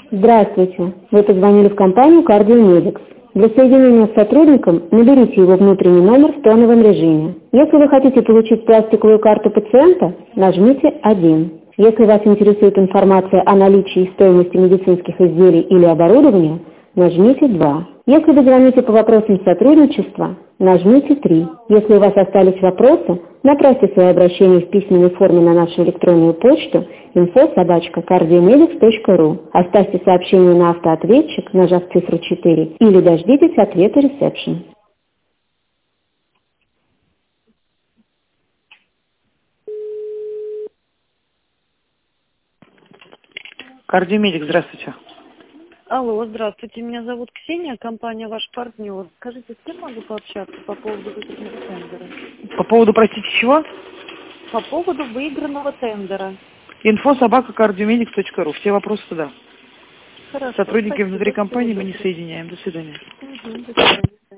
Здравствуйте. Вы позвонили в компанию Кардиомедикс. Для соединения с сотрудником наберите его внутренний номер в тоновом режиме. Если вы хотите получить пластиковую карту пациента, нажмите 1. Если вас интересует информация о наличии и стоимости медицинских изделий или оборудования, нажмите 2. Если вы звоните по вопросам сотрудничества, нажмите 3. Если у вас остались вопросы, направьте свои обращения в письменной форме на нашу электронную почту info@cardiomedics.ru. Оставьте сообщение на автоответчик, нажав цифру 4, или дождитесь ответа ресепшн. Кардиомедик, здравствуйте. Алло, здравствуйте, меня зовут Ксения, компания «Ваш партнер». Скажите, с кем могу пообщаться по поводу выигранного тендера? По поводу, простите, чего? По поводу выигранного тендера. info@cardiomedics.ru. Все вопросы туда. Хорошо, Сотрудники спасибо, внутри компании мы не доброго. соединяем. До свидания. До свидания.